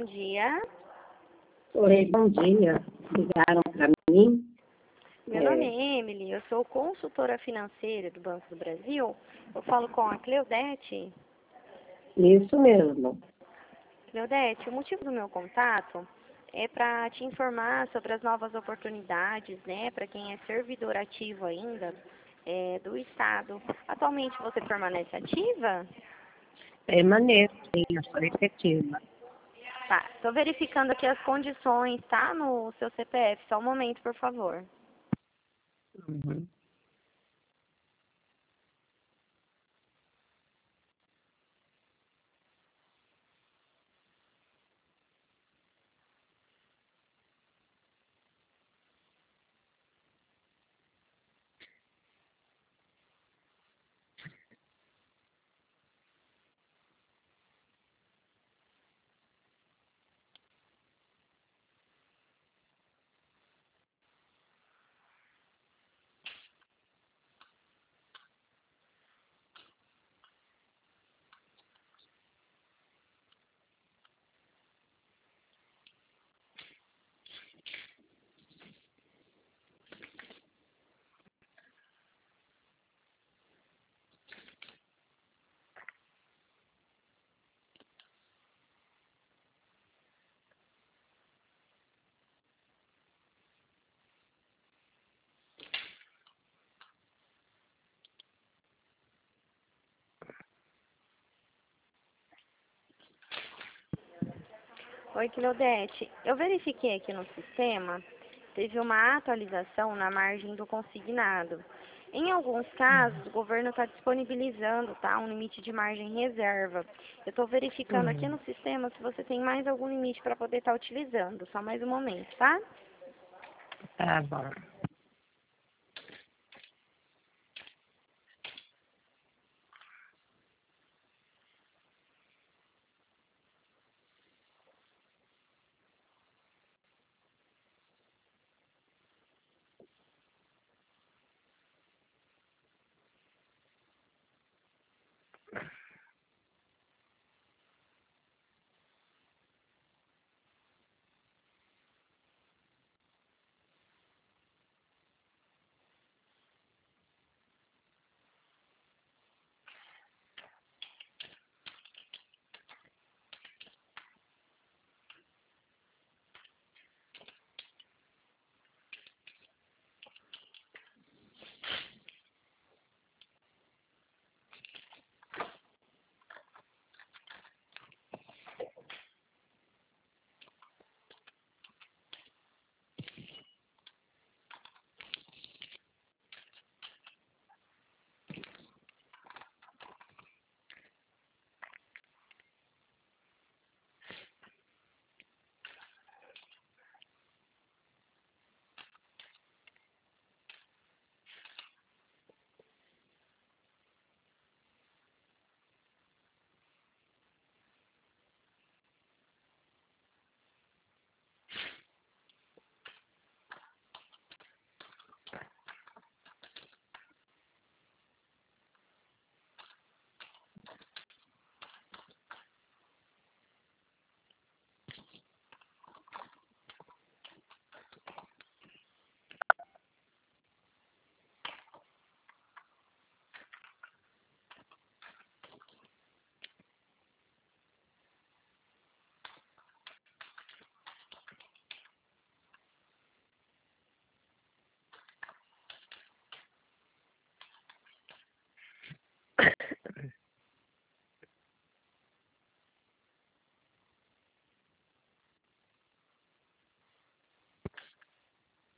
dia. Oi, bom dia. Ligaram para mim? Meu nome é Emily, eu sou consultora financeira do Banco do Brasil. Eu falo com a Cleudete. Isso mesmo. Cleudete, o motivo do meu contato é para te informar sobre as novas oportunidades, né, para quem é servidor ativo ainda do Estado. Atualmente você permanece ativa? Permaneço, sim, eu sou efetiva. Tá, estou verificando aqui as condições, tá, no seu CPF. Só um momento, por favor. Uhum. Oi, Claudete. Eu verifiquei aqui no sistema, teve uma atualização na margem do consignado. Em alguns casos, o governo está disponibilizando, tá, um limite de margem reserva. Eu estou verificando aqui no sistema se você tem mais algum limite para poder estar utilizando. Só mais um momento, tá? Tá bom.